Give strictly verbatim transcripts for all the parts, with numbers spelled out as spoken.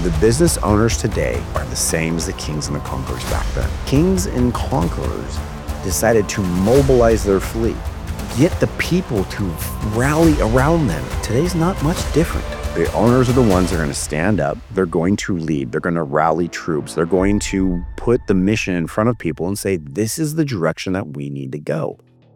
The business owners today are the same as the kings and the conquerors back then. Kings and conquerors decided to mobilize their fleet, get the people to rally around them. Today's not much different. The owners are the ones that are going to stand up. They're going to lead. They're going to rally troops. They're going to put the mission in front of people and say, this is the direction that we need to go.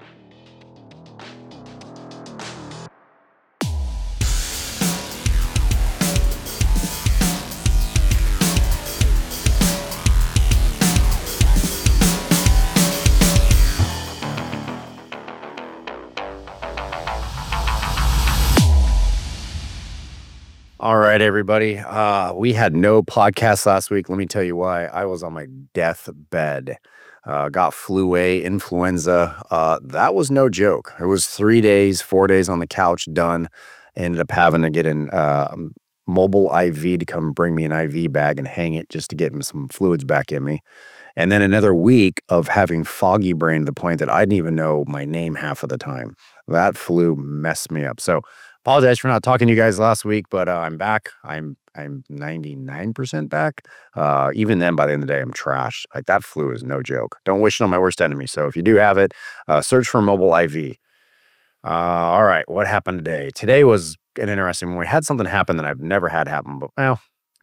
All right, everybody. Uh, we had no podcast last week. Let me tell you why. I was on my deathbed. Uh, got flu A, influenza. Uh, that was no joke. It was three days, four days on the couch, done. Ended up having to get an uh, mobile I V to come bring me an I V bag and hang it just to get some fluids back in me. And then another week of having foggy brain to the point that I didn't even know my name half of the time. That flu messed me up. So apologize for not talking to you guys last week, but uh, I'm back. I'm I'm ninety-nine percent back. Uh, even then, by the end of the day, I'm trash. Like, that flu is no joke. Don't wish it on my worst enemy. So if you do have it, uh, search for mobile I V. Uh, all right, what happened today? Today was an interesting one. We had something happen that I've never had happen, but well,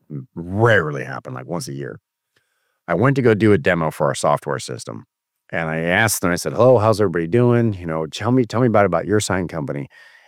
rarely happen, like once a year. I went to go do a demo for our software system, and I asked them. I said, "Hello, how's everybody doing? You know, tell me, tell me about about your sign company."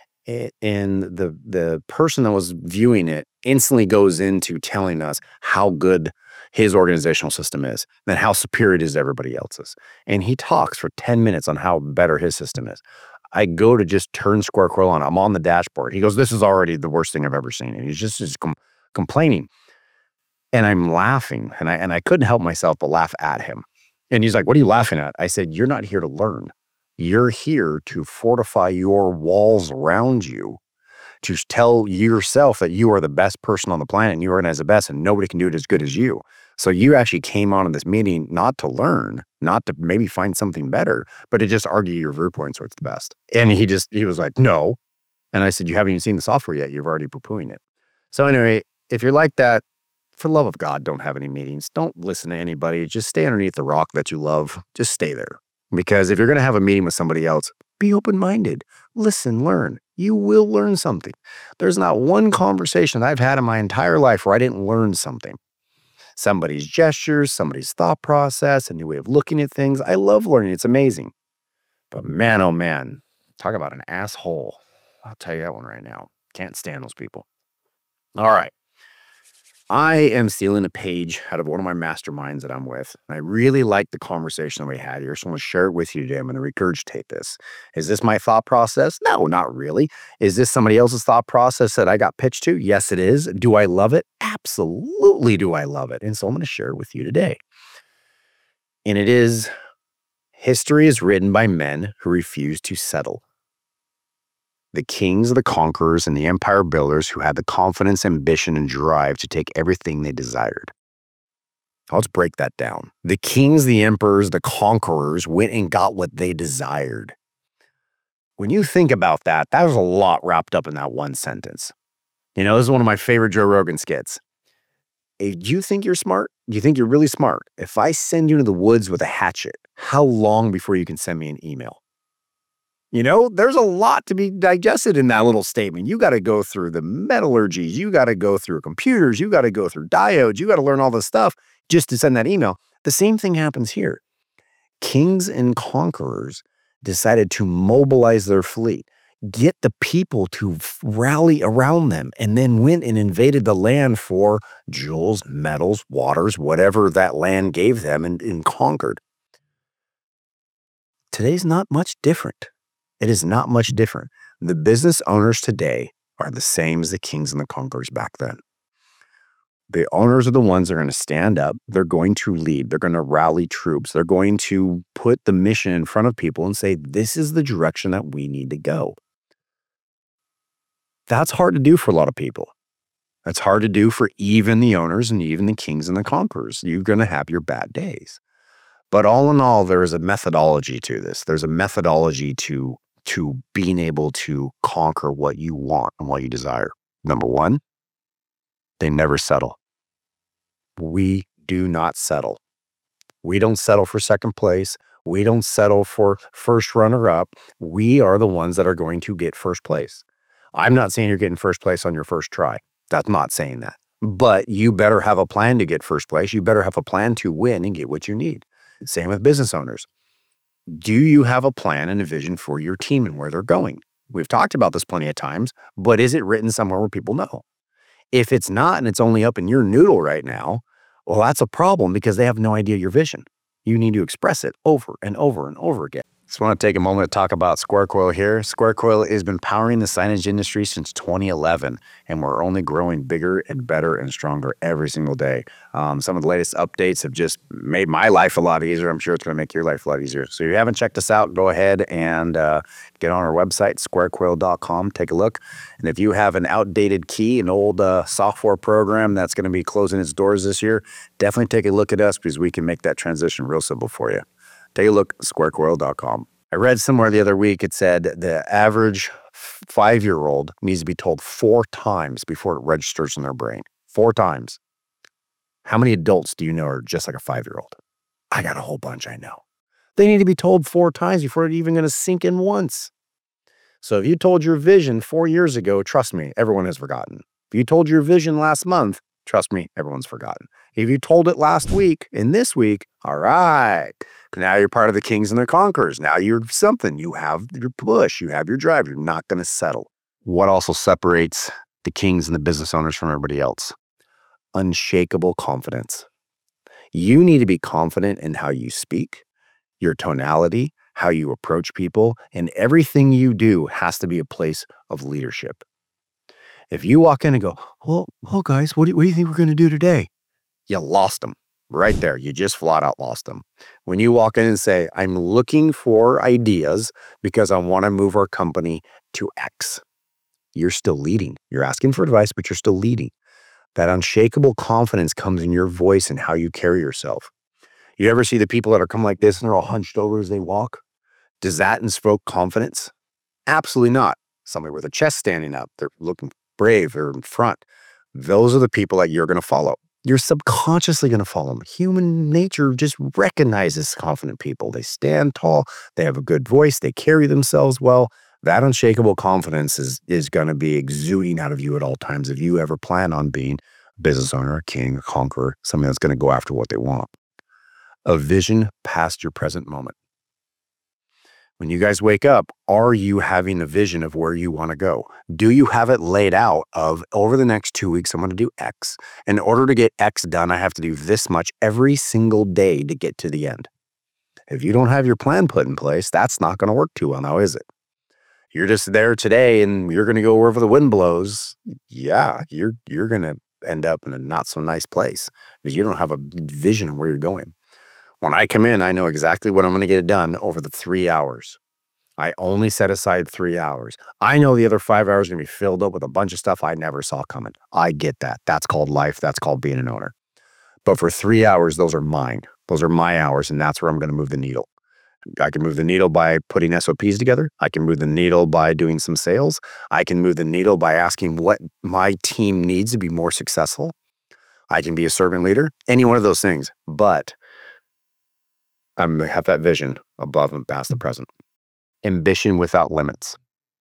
And the the person that was viewing it instantly goes into telling us how good his organizational system is and how superior it is to everybody else's. And he talks for ten minutes on how better his system is. I go to just turn Square Quill on. I'm on the dashboard. He goes, "This is already the worst thing I've ever seen." And he's just, just com- complaining. And I'm laughing. And I, and I couldn't help myself but laugh at him. And he's like, "What are you laughing at?" I said, "You're not here to learn. You're here to fortify your walls around you, to tell yourself that you are the best person on the planet and you organize the best and nobody can do it as good as you. So you actually came on in this meeting not to learn, not to maybe find something better, but to just argue your viewpoints what's the best." And he just, he was like, "No." And I said, "You haven't even seen the software yet. You're already poo-pooing it." So anyway, if you're like that, for the love of God, don't have any meetings. Don't listen to anybody. Just stay underneath the rock that you love. Just stay there. Because if you're going to have a meeting with somebody else, be open-minded. Listen, learn. You will learn something. There's not one conversation I've had in my entire life where I didn't learn something. Somebody's gestures, somebody's thought process, a new way of looking at things. I love learning. It's amazing. But man, oh man, talk about an asshole. I'll tell you that one right now. Can't stand those people. All right. I am stealing a page out of one of my masterminds that I'm with. And I really like the conversation that we had here. So I'm going to share it with you today. I'm going to regurgitate this. Is this my thought process? No, not really. Is this somebody else's thought process that I got pitched to? Yes, it is. Do I love it? Absolutely do I love it. And so I'm going to share it with you today. And it is, history is written by men who refuse to settle. The kings, the conquerors, and the empire builders who had the confidence, ambition, and drive to take everything they desired. Let's break that down. The kings, the emperors, the conquerors went and got what they desired. When you think about that, that was a lot wrapped up in that one sentence. You know, this is one of my favorite Joe Rogan skits. If you think you're smart, you think you're really smart. If I send you into the woods with a hatchet, how long before you can send me an email? You know, there's a lot to be digested in that little statement. You got to go through the metallurgies. You got to go through computers. You got to go through diodes. You got to learn all this stuff just to send that email. The same thing happens here. Kings and conquerors decided to mobilize their fleet, get the people to rally around them, and then went and invaded the land for jewels, metals, waters, whatever that land gave them, and, and conquered. Today's not much different. It is not much different. The business owners today are the same as the kings and the conquerors back then. The owners are the ones that are going to stand up. They're going to lead. They're going to rally troops. They're going to put the mission in front of people and say, this is the direction that we need to go. That's hard to do for a lot of people. That's hard to do for even the owners and even the kings and the conquerors. You're going to have your bad days. But all in all, there is a methodology to this. There's a methodology to to being able to conquer what you want and what you desire. Number one, they never settle. We do not settle. We don't settle for second place. We don't settle for first runner up. We are the ones that are going to get first place. I'm not saying you're getting first place on your first try. That's not saying that. But you better have a plan to get first place. You better have a plan to win and get what you need. Same with business owners. Do you have a plan and a vision for your team and where they're going? We've talked about this plenty of times, but is it written somewhere where people know? If it's not and it's only up in your noodle right now, well, that's a problem because they have no idea your vision. You need to express it over and over and over again. Just want to take a moment to talk about Square Coil here. Square Coil has been powering the signage industry since twenty eleven, and we're only growing bigger and better and stronger every single day. Um, some of the latest updates have just made my life a lot easier. I'm sure it's going to make your life a lot easier. So if you haven't checked us out, go ahead and uh, get on our website, square coil dot com. Take a look. And if you have an outdated key, an old uh, software program that's going to be closing its doors this year, definitely take a look at us because we can make that transition real simple for you. Take a look at square coil dot com. I read somewhere the other week, it said the average five-year-old needs to be told four times before it registers in their brain. Four times. How many adults do you know are just like a five-year-old? I got a whole bunch I know. They need to be told four times before it's even going to sink in once. So if you told your vision four years ago, trust me, everyone has forgotten. If you told your vision last month, trust me, everyone's forgotten. If you told it last week and this week, all right. Now you're part of the Kings and the Conquerors. Now you're something. You have your push. You have your drive. You're not going to settle. What also separates the kings and the business owners from everybody else? Unshakable confidence. You need to be confident in how you speak, your tonality, how you approach people, and everything you do has to be a place of leadership. If you walk in and go, well, well guys, what do, what do you think we're going to do today? You lost them. Right there, you just flat out lost them. When you walk in and say, I'm looking for ideas because I want to move our company to X, you're still leading. You're asking for advice, but you're still leading. That unshakable confidence comes in your voice and how you carry yourself. You ever see the people that are come like this and they're all hunched over as they walk? Does that invoke confidence? Absolutely not. Somebody with a chest standing up, they're looking brave, they're in front. Those are the people that you're going to follow. You're subconsciously going to follow them. Human nature just recognizes confident people. They stand tall. They have a good voice. They carry themselves well. That unshakable confidence is, is going to be exuding out of you at all times if you ever plan on being a business owner, a king, a conqueror, somebody that's going to go after what they want. A vision past your present moment. When you guys wake up, are you having a vision of where you want to go? Do you have it laid out of over the next two weeks, I'm going to do X. In order to get X done, I have to do this much every single day to get to the end. If you don't have your plan put in place, that's not going to work too well now, is it? You're just there today and you're going to go wherever the wind blows. Yeah, you're, you're going to end up in a not so nice place because you don't have a vision of where you're going. When I come in, I know exactly what I'm going to get done over the three hours. I only set aside three hours. I know the other five hours are going to be filled up with a bunch of stuff I never saw coming. I get that. That's called life. That's called being an owner. But for three hours, those are mine. Those are my hours, and that's where I'm going to move the needle. I can move the needle by putting S O Ps together. I can move the needle by doing some sales. I can move the needle by asking what my team needs to be more successful. I can be a servant leader, any one of those things. But I'm going to have that vision above and past the present. Ambition without limits.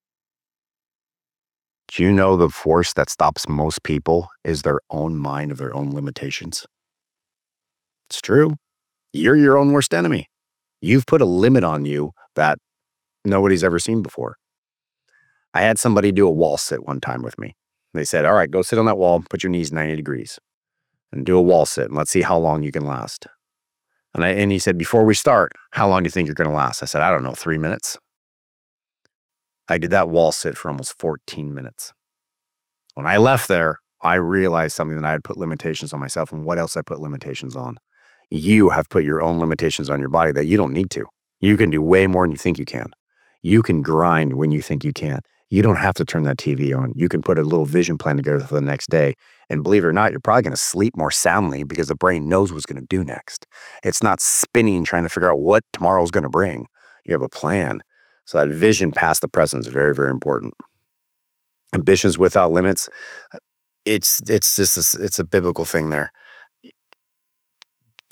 Do you know the force that stops most people is their own mind of their own limitations? It's true. You're your own worst enemy. You've put a limit on you that nobody's ever seen before. I had somebody do a wall sit one time with me. They said, all right, go sit on that wall, put your knees ninety degrees and do a wall sit and let's see how long you can last. And, I, and he said, before we start, how long do you think you're going to last? I said, I don't know, three minutes. I did that wall sit for almost fourteen minutes. When I left there, I realized something that I had put limitations on myself and what else I put limitations on. You have put your own limitations on your body that you don't need to. You can do way more than you think you can. You can grind when you think you can. You don't have to turn that T V on. You can put a little vision plan together for the next day. And believe it or not, you're probably going to sleep more soundly because the brain knows what's going to do next. It's not spinning trying to figure out what tomorrow's going to bring. You have a plan. So that vision past the present is very, very important. Ambitions without limits. It's it's just a, it's a biblical thing there.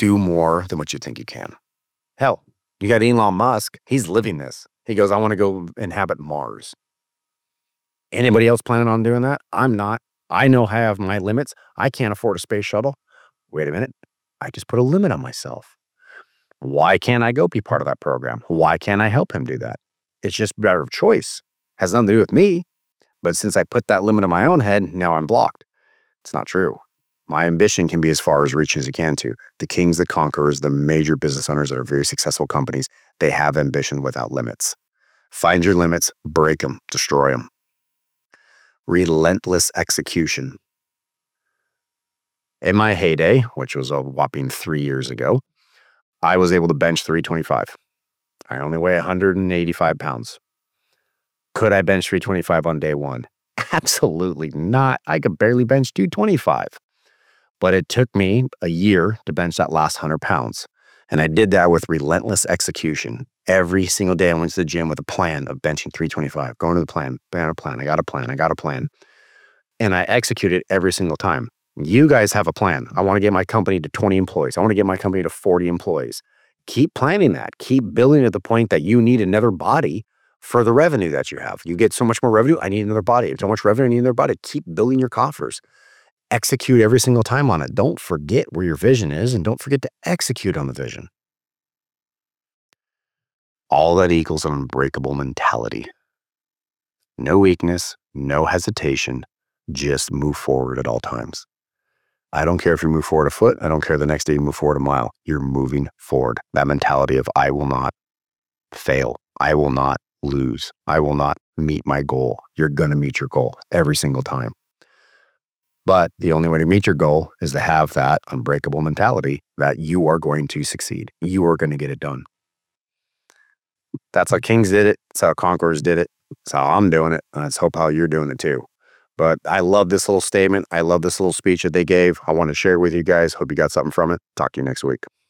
do more than what you think you can. Hell, you got Elon Musk. He's living this. He goes, I want to go inhabit Mars. Anybody else planning on doing that? I'm not. I know I have my limits. I can't afford a space shuttle. Wait a minute. I just put a limit on myself. Why can't I go be part of that program? Why can't I help him do that? It's just a matter of choice. Has nothing to do with me. But since I put that limit in my own head, now I'm blocked. It's not true. My ambition can be as far as reaching as it can to. The kings, the conquerors, the major business owners that are very successful companies, they have ambition without limits. Find your limits, break them, destroy them. Relentless execution. In my heyday, which was a whopping three years ago, I was able to bench three twenty-five. I only weigh one hundred eighty-five pounds. Could I bench three twenty-five on day one? Absolutely not. I could barely bench two twenty-five. But it took me a year to bench that last one hundred pounds. And I did that with relentless execution. Every single day I went to the gym with a plan of benching three twenty-five, going to the plan, plan a plan. I got a plan. I got a plan. And I executed every single time. You guys have a plan. I want to get my company to twenty employees. I want to get my company to forty employees. Keep planning that. Keep building to the point that you need another body for the revenue that you have. You get so much more revenue, I need another body. So much revenue, I need another body. Keep building your coffers. Execute every single time on it. Don't forget where your vision is, and don't forget to execute on the vision. All that equals an unbreakable mentality. No weakness, no hesitation, just move forward at all times. I don't care if you move forward a foot. I don't care the next day you move forward a mile. You're moving forward. That mentality of I will not fail. I will not lose. I will not meet my goal. You're going to meet your goal every single time. But the only way to meet your goal is to have that unbreakable mentality that you are going to succeed. You are going to get it done. That's how kings did it. That's how conquerors did it. That's how I'm doing it. And let's hope how you're doing it too. But I love this little statement. I love this little speech that they gave. I want to share it with you guys. Hope you got something from it. Talk to you next week.